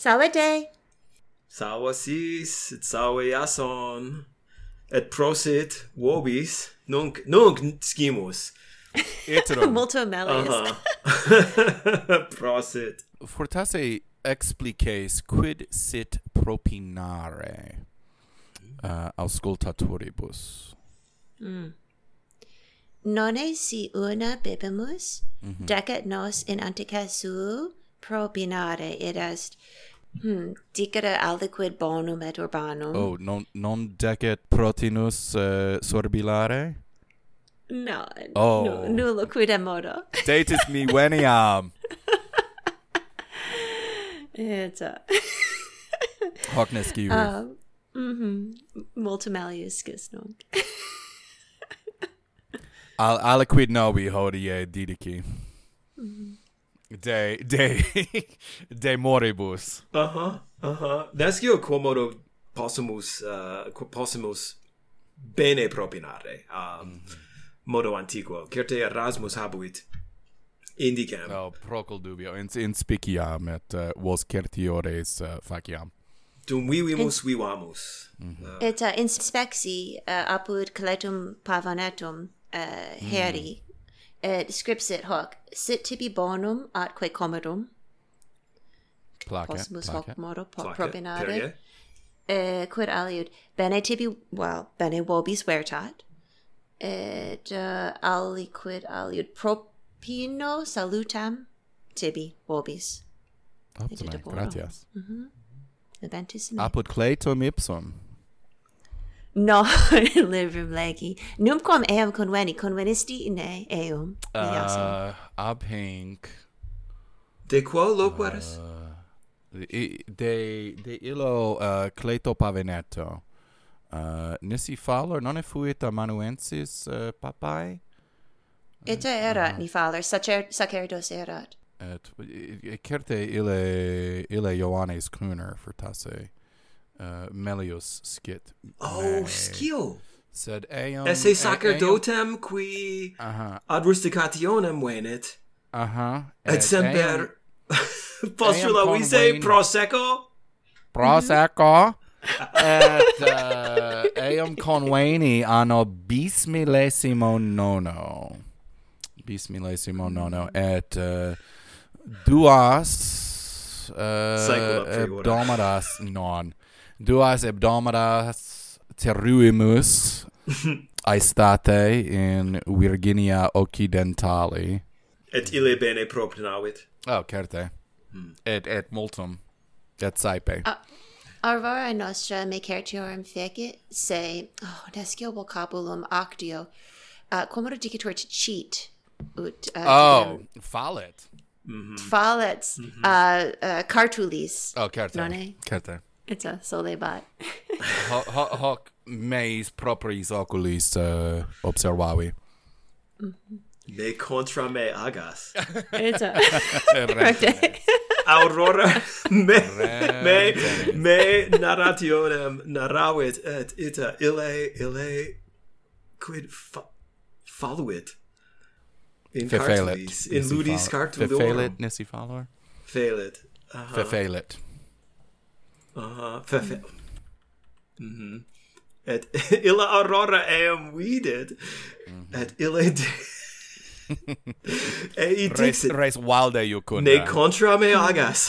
Salve. Salve sis, et salve Jason. Et prosit vobis, nunc scimus. Iterum. Multo melius. Prosit. Fortasse explices quid sit propinare auscultatoribus. Nonne si una bebemus, decet nos in antica suo propinare, id est dicere aliquid bonum et urbanum. Oh, non decet protinus sorbilare? No, Oh. nullo quidem modo. Datis me veniam. It's Hoc nescius. multo melius nunc. Aliquid novi hodie didici. De moribus. Nescio quomodo possumus bene propinare. Modo antiquo. Certe Erasmus habuit indicam. Oh, procul dubio. In spiciam et vos certiores faciam. Dum vivimus vivamus. Et in spexi apud coletum pavonetum heri scripsit hoc sit tibi bonum atque commodum possumus hoc modo propinare quid aliud bene tibi bene vobis vertat et aliquid aliud propino salutam tibi vobis. Optime, gratias. Leventis Apud Cleitum ipsum. no livrum legi numquam eam convenisti in eum Abhinc De quo loqueris? de illo Cleito Paveneto. Nisi fallor non fuit amanuensis papae? Ita erat ni faller sacerdos erat. Et certe ille Ioannes Cluner fortasse melius scit. Oh, scio. Sed eum Esse sacerdotem qui ad rusticationem venit. Et semper postula vise prosecco. Et eum conveni anno bismillesimo nono. Et duas hebdomadas terruimus aestate in Virginia Occidentali. Et ille bene propinavit. Oh, certe. Et multum. Et saepe. Arvara nostra me certiorum fecit se nescio vocabulum actio quomodo dicitur to cheat ut fallet. Fallets cartulis. Oh, certe. Nonne? Certe. It's a solebat. Hoc meis propriis oculis observavi. Me contra me agas. It's a Aurora me narrationem narravit et ita ille quid falluit in cartulis in ludis cartulorum. Fefelit nisi fallor? Felit. Fefelit. Et illa aurora eam vidit et ille ei dixit Res valde iucunda. ne contra me agas.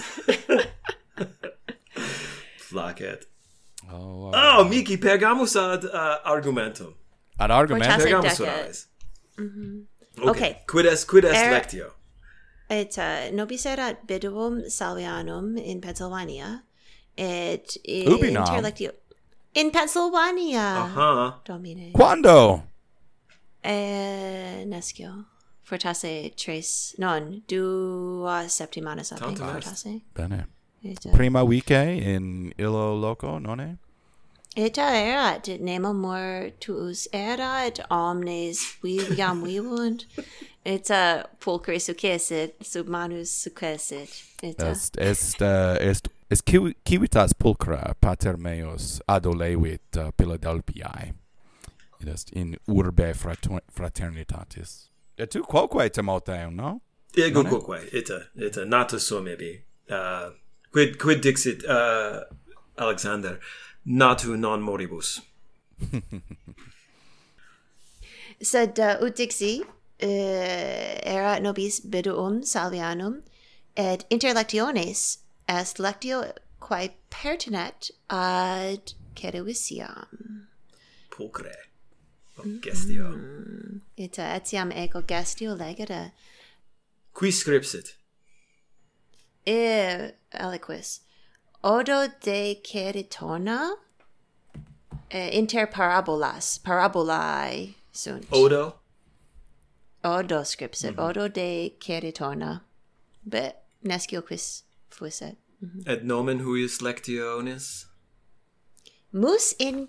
Placet. Oh, mihi pergamus ad argumentum. Ad argumentum? Fortasse Pergamus decet. ad ais. Okay. Quid est lectio? Et nobis erat biduum Salvianum in Pennsylvania, et Ubi nam? interlectio in Pennsylvania. Domine. Quando? Nescio. Fortasse duas septimanas ab fortasse. Bene. Et, Prima vice in illo loco, nonne? Ita erat nemo mortuus erat omnes viviam vivunt. Ita pulchri succesit sub manus succesit. Est civitas pulchra pater meus adolevit Philadelphiae. It est in urbe fraternitatis. Et tu quoque Timotheum, no? Ego quoque ita natus sum ibi. Quid dixit Alexander, natu non moribus. Sed ut dixi era nobis biduum Salvianum et interlectiones est lectio quae pertinet ad Ceruisiam. Pulchre. Gestio. Ita etiam ego gestio legere. Qui scripsit? Aliquis. Odo de Ceritona inter parabolae sunt. Odo? Odo scripsit. Odo de Ceritona. But nescio quis fuisset. Et nomen huius lectionis? Mus in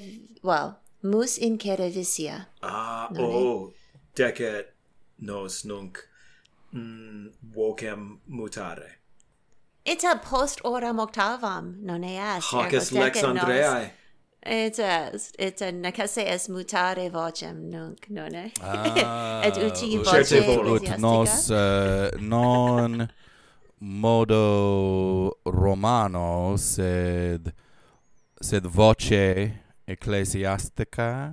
Cerevisia. Decet nos nunc vocem mutare. Ita post horam octavam, non est. Hoc est lex Andreae. Ita necesse est mutare vocem nunc, non est? Et uti Certe voce volo. Ut nos non modo Romano, sed voce ecclesiastica,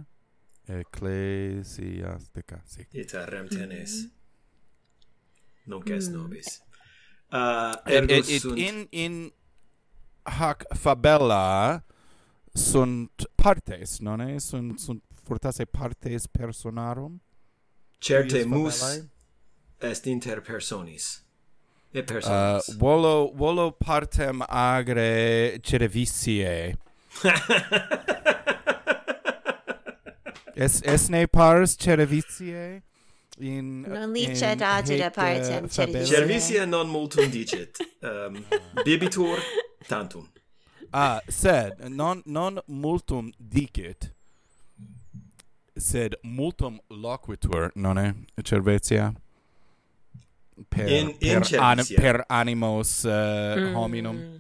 sì. Ita rem tenes. Nunc est nobis. Et in hac fabella sunt partes, non è? Sunt fortasse partes personarum? Certe Cuius mus fabellae? est inter personis. Et personis. Volo partem agre Cerevisiae. Es ne pars Cerevisiae? Non licet agere partem Cerevisiae. Cerevisia non multum dicit. Bibitur tantum. Sed non multum dicit, sed multum loquitur, non è? Cervetia? In Cervesia. Per animos hominum.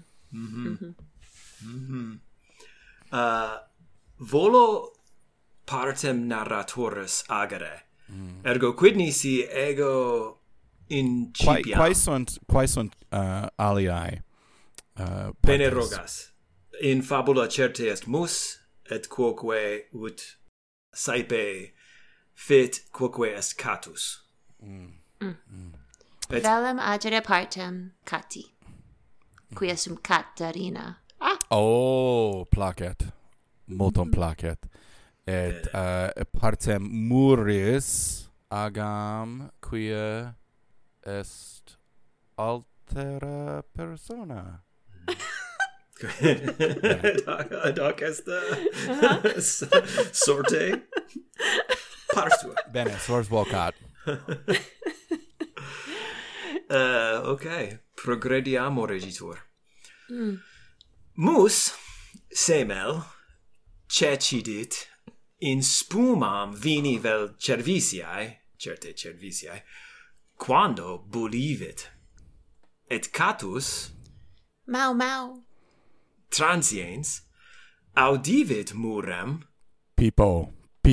Volo partem narratorus agere. Ergo quid nisi ego incipiam. Quae sunt aliae? Bene rogas. In fabula certe est mus, et quoque ut saepe fit, quoque est catus. Velum agere partem Cati, quia sum Catarina. Placet. Multum placet. Et partem Muris agam, quia est altera persona. Hoc est sorte pars tua. Bene, sors vocat. Okay, progrediamo regitur. Mus semel cecidit in spumam vini vel Cervisiae, certe Cervisiae, quando bulivit. Et catus Mau. transiens audivit murem Pipo.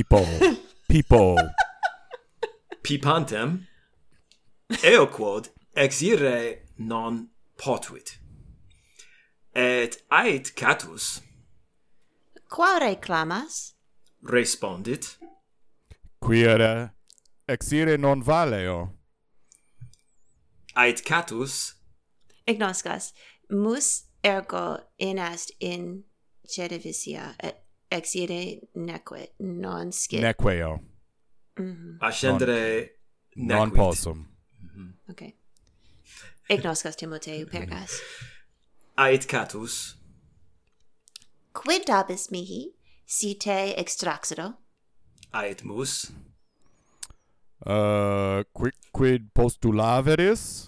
pipantem eoquod exire non potuit. Et ait catus Quare clamas? respondit, Quia exire non valeo. ait catus Ignoscas. Mus ergo inest in Cerevisia et exire neque non scit. Nequeo. ascendere Non nequit. possum. Okay. Ignoscas Timoteu pergas. Ait catus Quid dabis mihi, si te extraxido? ait mus Quid postulaveris?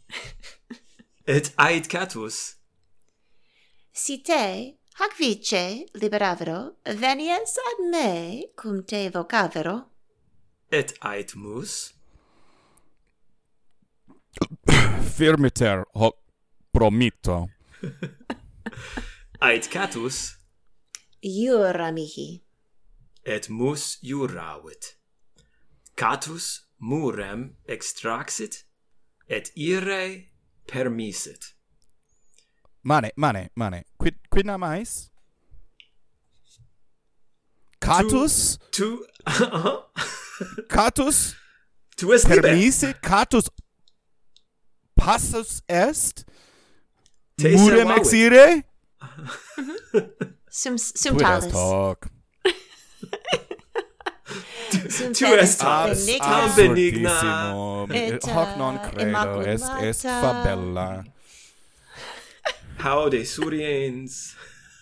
et ait catus Si te, hac vice liberavero, venies ad me, cum te vocavero? et ait mus Firmiter hoc promitto. ait catus Iura mihi. et mus iuravit. Catus murem extraxit et ire permissit. Mane. Quid nam ais? Catus? Tu Catus? Tu es liber. Permise? Catus passus est? Te Murem servavit. exire? Sum Quid est talis. hoc? Sum Tu talis es talis. benigna. Benigna. Et, Hoc non credo, est immaculata. fabella. How de suriens.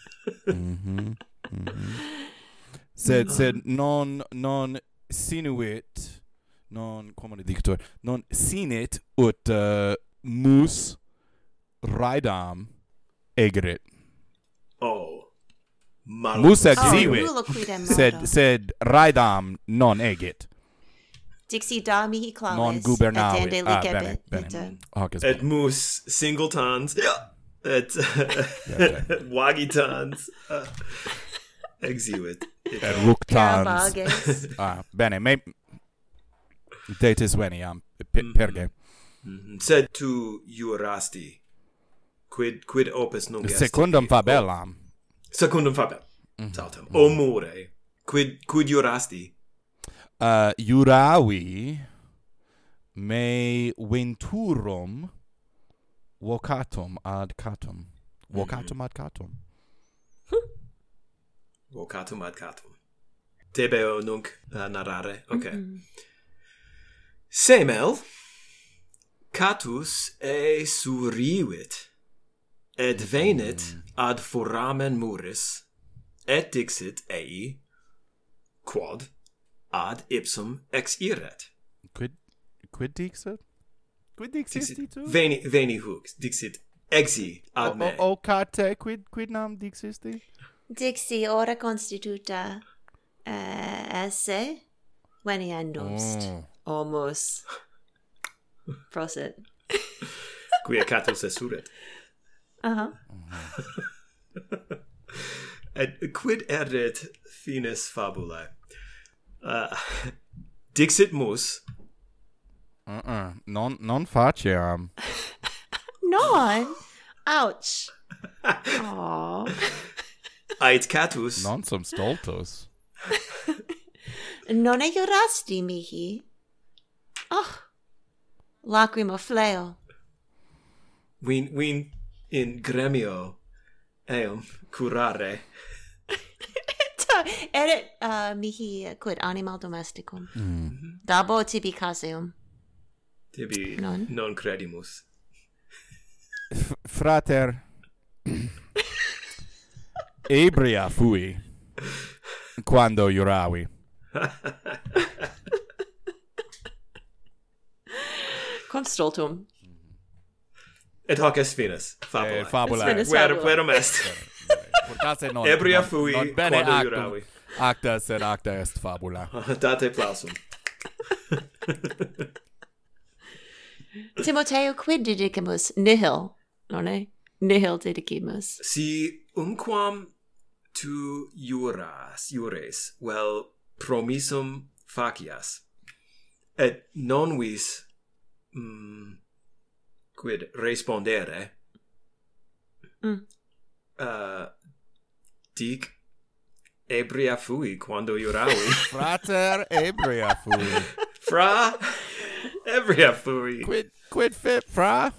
Sed non sinuit, non commune dictor, non sinit ut mus raedam egerit. Oh. Mal. Mus Oh, exivit, nulla quidem modo. sed raedam non egit. Dixi da mihi clavis. Non gubernavit. Et Ah, licebit. bene. Hoc est Et mus singletons. Et wagitons. Exivit. et ructans. Carabages. Bene, me datis veniam perge. Sed tu jurasti. Quid opus nunc est? Secundum fabellam. Secundum fabel. Saltem. O more. Quid jurasti? Juravi me venturum vocatum ad catum. Vocatum ad catum. Vocatum ad catum. Tebeo nunc narrare. Okay. Semel catus surivit et venit ad foramen muris et dixit ei quod ad ipsum exiret. Quid dixit? Quid dixit tu? Veni hux dixit exi ad me. O cate quid nam dixisti? Dixi ora constituta esse veniendumst. Almost. Prosit. Quia catus esuret. Et quid erit finis fabulae? Dixit mus. Non faciam. Non. Ouch. Aw. Ait catus. Non sum stultus. Non jurasti mihi. Oh. Lacrima fleo. Win in gremio eum curare. Erit mihi quid animal domesticum. Dabo tibi caseum. Tibi Non. non credimus. Frater ebria fui quando juravi. Constultum. Et hoc est finis fabulae. Fabula. Finis fabula. Verum est. Portasse non. Ebria fui non bene quando actum. juravi. Acta sed acta est fabula. Date plausum. Timoteo quid dedicamus nihil, nonne? Nihil dedicamus. Si umquam tu jures, vel promissum facias, et non vis quid respondere, dic ebria fui quando juravi. Frater ebria fui. Fra ebria fui. Quid fit, fra?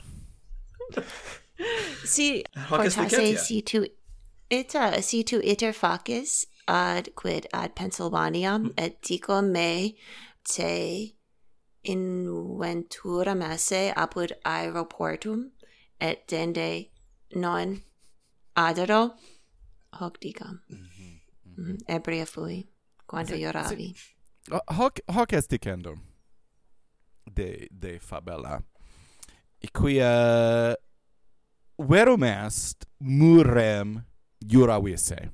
Si Hoc est fortasse licentia. si tu iter facis ad quid ad Pennsylvaniam et dico me te inventuram esse apud aeroportum et dende non adero hoc dicam. Ebria fui quando juravi. Hoc est dicendum de fabella. Quia verum est murem juravisse.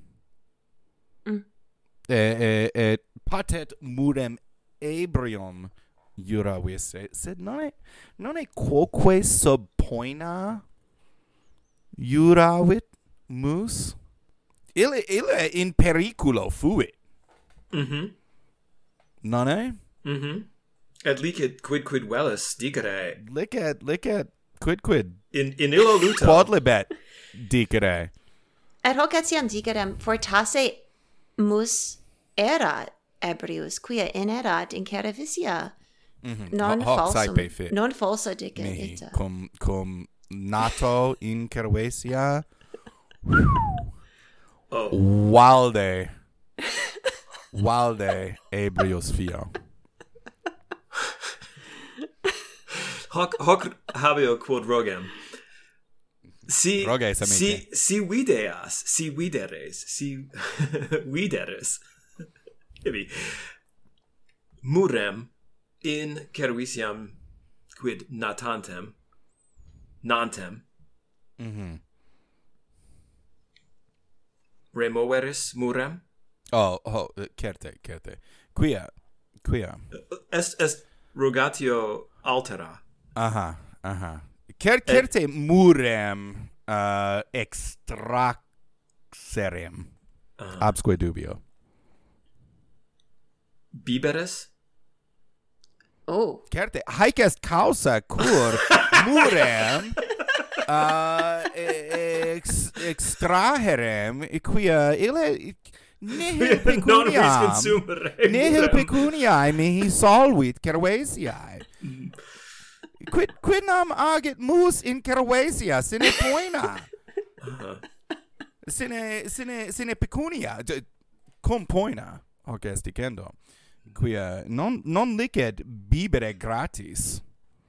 Et patet murem ebrium juravisse. Sed non e quoque sub poena juravit mus? Ille in periculo fuit. Non e? Et licet quid velis dicere. Licet quid In illo luto. quodlibet dicere. Et hoc etiam dicere fortasse mus erat ebrius, quia inerat in cerevitia. Non falsum, non falsa dicere ita. Cum nato in Cervesia. Valde ebrius fio. Hoc habeo quod rogam. Si videres. Ibi murem in Cervisiam quid nantem. Removeris murem? Certe. Quia. Est rogatio altera. Aha. Certe murem extraxerem. Absque dubio. Biberes? Oh. Certe, haec est causa cur murem extraherem, quia ille nihil pecuniae mihi solvit Cervesiae. Quid nam agit mus in Cervesia sine poena? Sine pecunia, cum poena, hoc est dicendo. Quia non licet bibere gratis.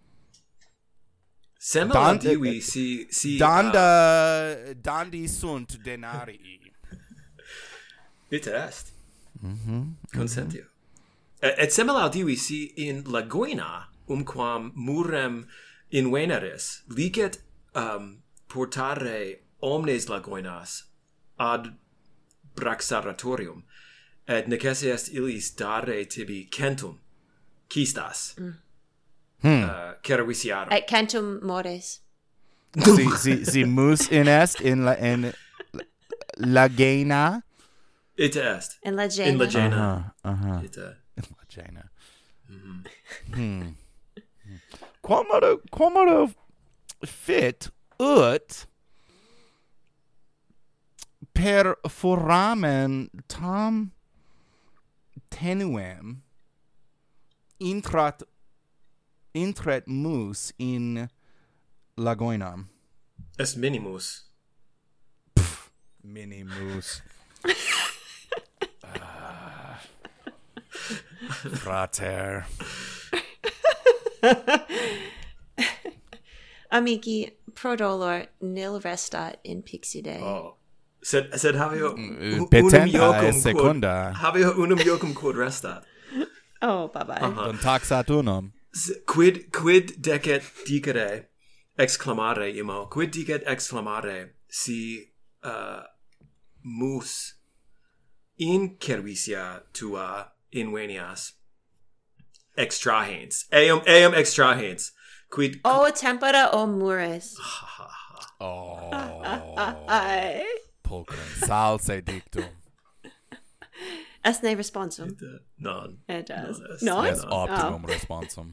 Semel divi si dandi sunt denarii. Ita est. Consentio. Et semel divi si in Lagoina quam murem inveneris licet portare omnes Lagoinas ad Braxaratorium. Et necesse est illis dare tibi centum cistas Cervisiarum. Et centum mores. Si mus in est in Lagena. Ita est. In Lagena. In Lagena. Ita. In Lagena. Quomodo fit ut per foramen tam tenuem intrat mus in Lagoinam. Est minimus. Minimus. Frater. Amici, pro dolor nil restat in pixide. Sed habeo petenta secunda. Habeo unum iocum quod restat. Oh, bye-bye. Don taxat unum. Quid decet dicere exclamare imo? Quid dicet exclamare si mus in Cervisia tua invenias extrahens? Eum extrahens. Quid O tempora o mures. Pulcrum salse dictum. Est ne responsum? Non. It does. Non. No? Est optimum responsum.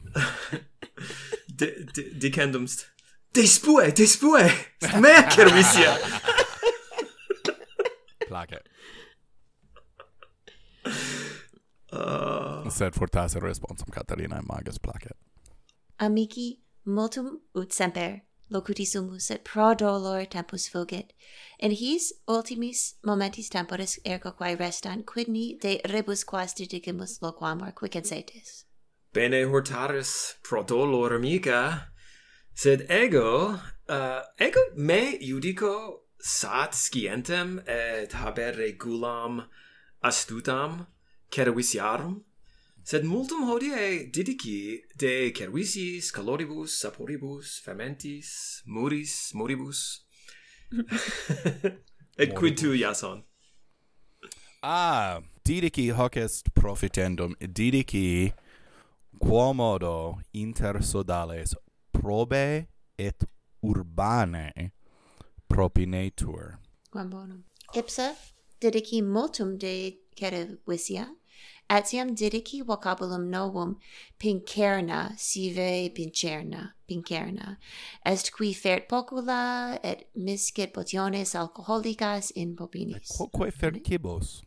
Dicendum despue mea Cervisia. Placet. Sed fortasse responsum Catarinae magis placet. Amici, multum ut semper locuti sumus et pro dolor tempus fugit. In his ultimis momentis temporis ergo quae restant, quid ni de rebus quas didicimus loquamur quicensetis. Bene hortaris pro dolor amica, sed ego me judico sat scientem et haber regulam astutam Cervisiarum, sed multum hodie didici de Cervisis, caloribus, saporibus, fermentis, moribus. Et quid tu, Iason? Didici hoc est profitendum, didici quomodo inter sodales probe et urbane propinetur. Quam bonum. Ipsa didici multum de Cervisia, Etiam didici vocabulum novum pincerna sive pincerna est qui fert pocula et miscit potiones alcoholicas in bobinis. Quoque fercibus?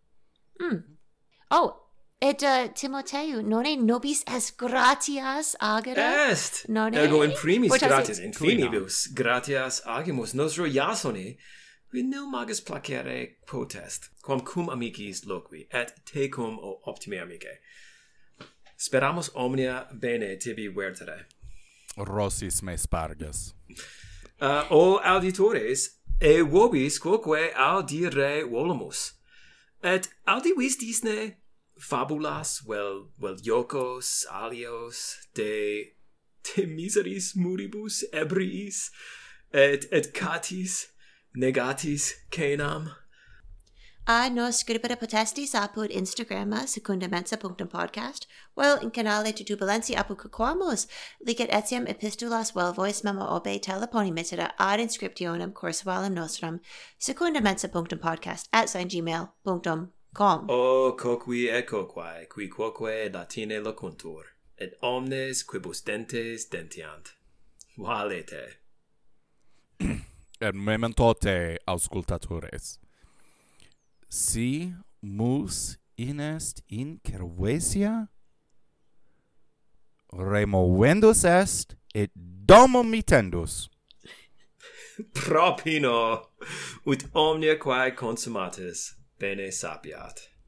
Oh, et Timoteu, nonne nobis est gratias agere? Est! Nonne? Ergo in primis Fortasse- gratias infinibus, gratias agimus nostro Iasone, qui nil magis placere potest, quam cum amicis loqui, et tecum o optime amicae. Speramus omnia bene tibi vertere. Rossis me spargas. O auditores, e vobis quoque audire volamus, et audivis disne fabulas vel iocos alios de miseris muribus ebriis et catis negatis canam. Nos scribere potestis apud Instagramma secundamensa.podcast, vel in canale titubulensi apud quamos, licet etiam epistulas vel voice memo obe teleponi mittera ad inscriptionem cursualem nostrum secundamensa.podcast@gmail.com. O coqui et coquae, qui quoque Latine locuntur, et omnes quibus dentes dentiant. Valete. Et mementote, auscultatores. Si mus inest in Cervesia, removendus est, et domum mittendus. Propino, ut omnia quae consummatis bene sapiat.